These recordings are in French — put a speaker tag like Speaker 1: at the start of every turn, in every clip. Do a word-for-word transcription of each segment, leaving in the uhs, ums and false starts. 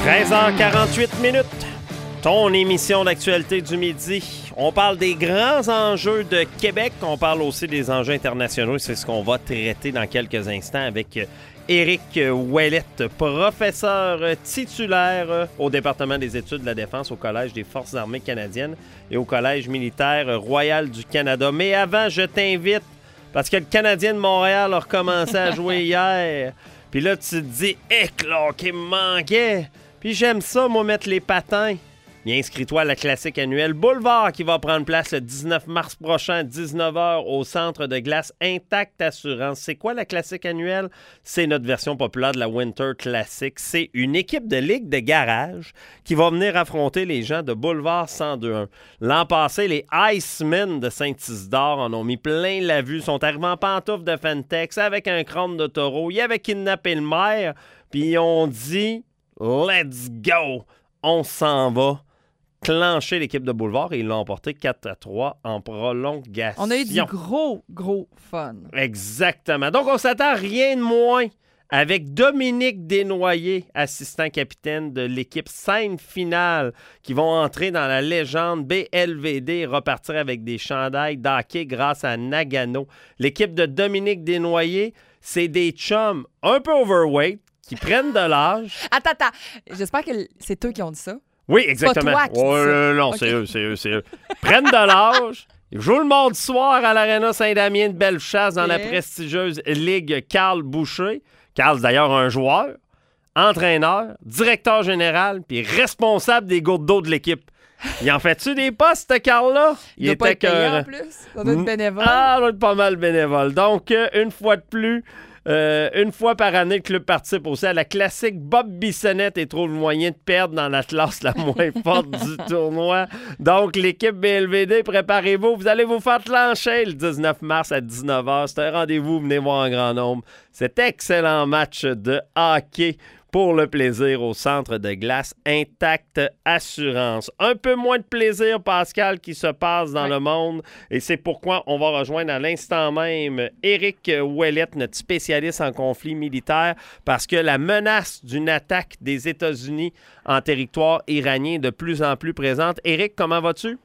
Speaker 1: treize heures quarante-huit minutes, ton émission d'actualité du midi. On parle des grands enjeux de Québec, on parle aussi des enjeux internationaux. C'est ce qu'on va traiter dans quelques instants avec Éric Ouellette, professeur titulaire au département des études de la défense au Collège des Forces armées canadiennes et au Collège militaire royal du Canada. Mais avant, je t'invite, parce que le Canadien de Montréal a recommencé à jouer hier. Puis là, tu te dis, « Éclat, qui me manquait! » Puis j'aime ça, moi, mettre les patins. Bien, inscris-toi à la classique annuelle Boulevard qui va prendre place le dix-neuf mars prochain à dix-neuf heures au centre de glace Intact Assurance. C'est quoi la classique annuelle? C'est notre version populaire de la Winter Classic. C'est une équipe de ligue de garage qui va venir affronter les gens de Boulevard cent deux un. L'an passé, les Icemen de Saint-Isidore en ont mis plein la vue. Ils sont arrivés en pantoufles de Fentex avec un crâne de taureau. Ils avaient kidnappé le maire, puis ils ont dit... Let's go! On s'en va clencher l'équipe de Boulevard et ils l'ont emporté quatre à trois en prolongation.
Speaker 2: On a eu du gros, gros fun.
Speaker 1: Exactement. Donc, on s'attend à rien de moins avec Dominique Desnoyers, assistant capitaine de l'équipe scène finale, qui vont entrer dans la légende B L V D et repartir avec des chandails d'hockey grâce à Nagano. L'équipe de Dominique Desnoyers, c'est des chums un peu overweight, qui prennent de l'âge.
Speaker 2: Attends, attends. J'espère que c'est eux qui ont dit ça.
Speaker 1: Oui, exactement.
Speaker 2: Pas toi qui
Speaker 1: oh,
Speaker 2: dis ça.
Speaker 1: euh, non,
Speaker 2: okay.
Speaker 1: c'est eux, c'est eux, c'est eux. Prennent de l'âge. Ils jouent le mardi soir à l'Arena Saint-Damien de Bellechasse dans okay. la prestigieuse Ligue Carl Boucher. Carl, d'ailleurs, un joueur, entraîneur, directeur général, puis responsable des gourdes d'eau de l'équipe. Il en fait-tu des postes, ce Carl-là?
Speaker 2: Il, Il était pas être payé en plus. Ça doit être bénévole.
Speaker 1: Ah, ça doit être pas mal bénévole. Donc, euh, une fois de plus... Euh, une fois par année, le club participe aussi à la classique Bob Bissonnette et trouve le moyen de perdre dans l'Atlas la moins forte du tournoi. Donc, l'équipe B L V D, préparez-vous. Vous allez vous faire clencher le dix-neuf mars à dix-neuf heures. C'est un rendez-vous, venez voir en grand nombre. Cet excellent match de hockey pour le plaisir au centre de glace Intact Assurance. Un peu moins de plaisir, Pascal, qui se passe dans oui. le monde. Et c'est pourquoi on va rejoindre à l'instant même Éric Ouellette, notre spécialiste en conflit militaire, parce que la menace d'une attaque des États-Unis en territoire iranien est de plus en plus présente. Éric, comment vas-tu?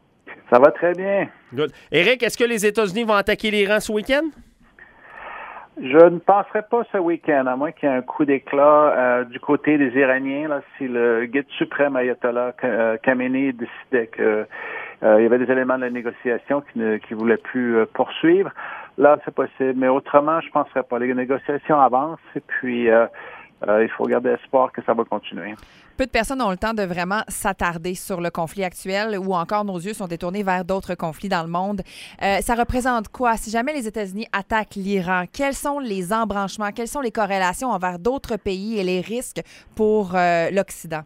Speaker 3: Ça va très bien.
Speaker 1: Good. Éric, est-ce que les États-Unis vont attaquer l'Iran ce week-end?
Speaker 3: Je ne penserais pas ce week-end, à moins qu'il y ait un coup d'éclat euh, du côté des Iraniens, là, si le guide suprême Ayatollah Khamenei décidait que euh, il y avait des éléments de la négociation qu'il ne qui voulait plus euh, poursuivre. Là, c'est possible. Mais autrement, je ne penserais pas. Les négociations avancent et puis euh, euh, il faut garder espoir que ça va continuer.
Speaker 2: Peu de personnes ont le temps de vraiment s'attarder sur le conflit actuel ou encore nos yeux sont détournés vers d'autres conflits dans le monde. Euh, ça représente quoi? Si jamais les États-Unis attaquent l'Iran, quels sont les embranchements, quelles sont les corrélations envers d'autres pays et les risques pour euh, l'Occident?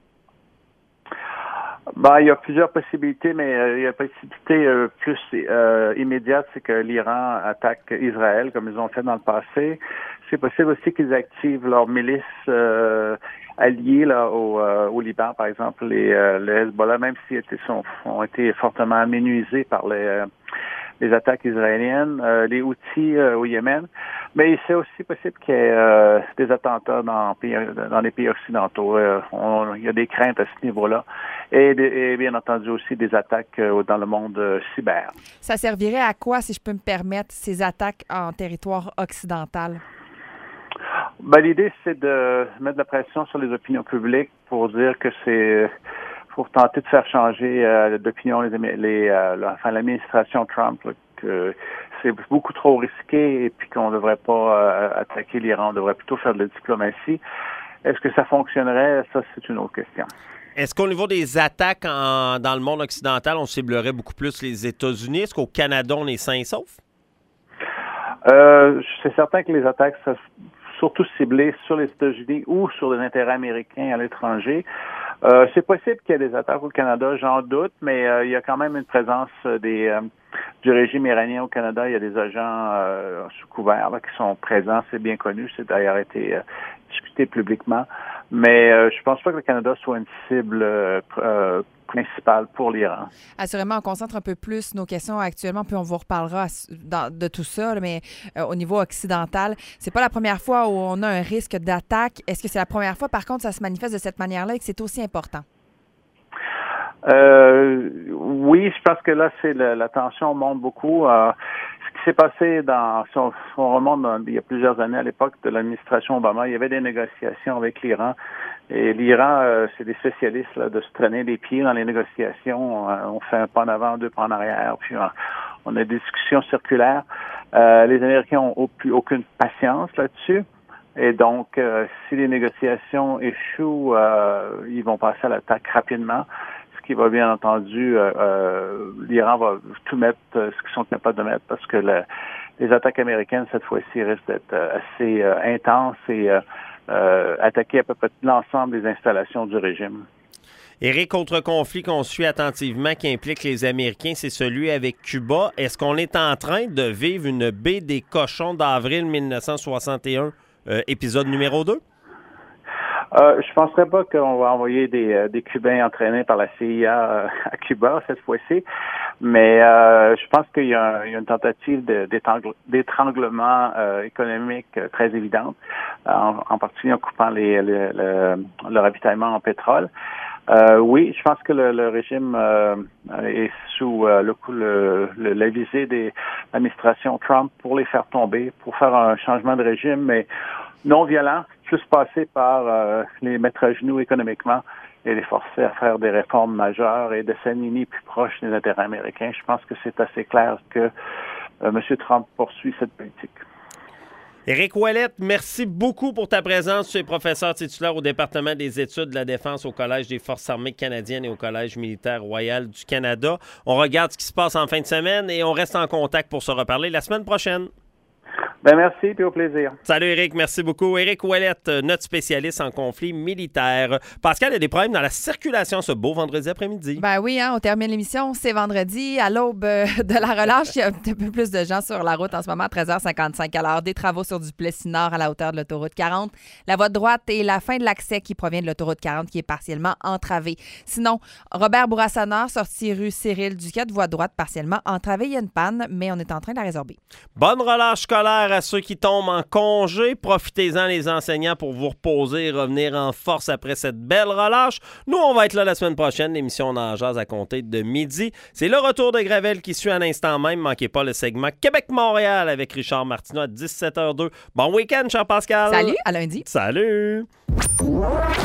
Speaker 3: Ben, il y a plusieurs possibilités, mais euh, il y a une possibilité euh, plus euh, immédiate, c'est que l'Iran attaque Israël, comme ils ont fait dans le passé. C'est possible aussi qu'ils activent leurs milices euh, alliés là, au, euh, au Liban, par exemple, les, euh, les Hezbollah, même s'ils étaient, sont, ont été fortement amenuisés par les, euh, les attaques israéliennes, euh, les Houthis euh, au Yémen. Mais c'est aussi possible qu'il y ait euh, des attentats dans, dans les pays occidentaux. Euh, on, il y a des craintes à ce niveau-là. Et, et bien entendu aussi des attaques euh, dans le monde euh, cyber.
Speaker 2: Ça servirait à quoi, si je peux me permettre, ces attaques en territoire occidental?
Speaker 3: Ben, l'idée, c'est de mettre de la pression sur les opinions publiques pour dire que c'est pour tenter de faire changer euh, d'opinion les, les euh, la, enfin, l'administration Trump, là, que c'est beaucoup trop risqué et puis qu'on ne devrait pas euh, attaquer l'Iran, on devrait plutôt faire de la diplomatie. Est-ce que ça fonctionnerait? Ça, c'est une autre question.
Speaker 1: Est-ce qu'au niveau des attaques en, dans le monde occidental, on ciblerait beaucoup plus les États-Unis? Est-ce qu'au Canada, on est sain et sauf?
Speaker 3: Euh, c'est certain que les attaques, ça, surtout ciblées sur les États-Unis ou sur des intérêts américains à l'étranger. Euh, c'est possible qu'il y ait des attaques au Canada, j'en doute, mais euh, il y a quand même une présence des euh, du régime iranien au Canada. Il y a des agents euh, sous couvert là, qui sont présents, c'est bien connu, c'est d'ailleurs été euh, discuté publiquement. Mais euh, je pense pas que le Canada soit une cible euh, principal pour l'Iran.
Speaker 2: Assurément, on concentre un peu plus nos questions actuellement, puis on vous reparlera dans, de tout ça, là, mais euh, au niveau occidental, c'est pas la première fois où on a un risque d'attaque. Est-ce que c'est la première fois, par contre, ça se manifeste de cette manière-là et que c'est aussi important?
Speaker 3: Euh, oui, je pense que là, c'est le, la tension monte beaucoup. Euh, ce qui s'est passé dans, si on, si on remonte dans, il y a plusieurs années à l'époque de l'administration Obama, il y avait des négociations avec l'Iran. Et l'Iran, euh, c'est des spécialistes là, de se traîner les pieds dans les négociations. Euh, on fait un pas en avant, deux pas en arrière, puis on, on a des discussions circulaires. Euh, les Américains ont plus aucune patience là-dessus. Et donc, euh, si les négociations échouent, euh, ils vont passer à l'attaque rapidement. Ce qui va bien entendu, euh, euh, l'Iran va tout mettre euh, ce qu'ils sont capables de mettre parce que le, les attaques américaines, cette fois-ci, risquent d'être euh, assez euh, intenses et euh, euh, attaquer à peu près l'ensemble des installations du régime.
Speaker 1: Éric, autre conflit qu'on suit attentivement qui implique les Américains, c'est celui avec Cuba. Est-ce qu'on est en train de vivre une baie des cochons d'avril mille neuf cent soixante et un, euh, épisode numéro deux?
Speaker 3: Euh, je ne penserais pas qu'on va envoyer des, euh, des Cubains entraînés par la C I A euh, à Cuba cette fois-ci, mais euh, je pense qu'il y a, un, il y a une tentative de, d'étranglement euh, économique euh, très évidente, en, en particulier en coupant les, les, le, le ravitaillement en pétrole. Euh, oui, je pense que le, le régime euh, est sous euh, le coup le, le, la visée de l'administration Trump pour les faire tomber, pour faire un changement de régime, mais non violent, plus passer par euh, les mettre à genoux économiquement et les forcer à faire des réformes majeures et de s'aligner plus proche des intérêts américains. Je pense que c'est assez clair que euh, M. Trump poursuit cette politique.
Speaker 1: Éric Ouellette, merci beaucoup pour ta présence. Tu es professeur titulaire au département des études de la défense au Collège des Forces armées canadiennes et au Collège militaire royal du Canada. On regarde ce qui se passe en fin de semaine et on reste en contact pour se reparler la semaine prochaine.
Speaker 3: Ben merci, puis au plaisir.
Speaker 1: Salut Éric, merci beaucoup. Éric Ouellette, notre spécialiste en conflit militaire. Pascal, il y a des problèmes dans la circulation ce beau vendredi après-midi.
Speaker 2: Ben oui, hein, on termine l'émission, c'est vendredi, à l'aube de la relâche. Il y a un petit peu plus de gens sur la route en ce moment, à treize heures cinquante-cinq à l'heure. Des travaux sur Duplessis-Nord à la hauteur de l'autoroute quarante. La voie de droite et la fin de l'accès qui provient de l'autoroute quarante qui est partiellement entravée. Sinon, Robert Bourassa-Nord, sortie rue Cyril Duquette, voie de droite partiellement entravée. Il y a une panne, mais on est en train de la résorber.
Speaker 1: Bonne relâche scolaire à ceux qui tombent en congé. Profitez-en, les enseignants, pour vous reposer et revenir en force après cette belle relâche. Nous, on va être là la semaine prochaine. L'émission On en jase à compter de midi. C'est le retour de Gravel qui suit à l'instant même. Manquez pas le segment Québec-Montréal avec Richard Martineau à dix-sept heures deux. Bon week-end, cher Pascal.
Speaker 2: Salut, à lundi.
Speaker 1: Salut.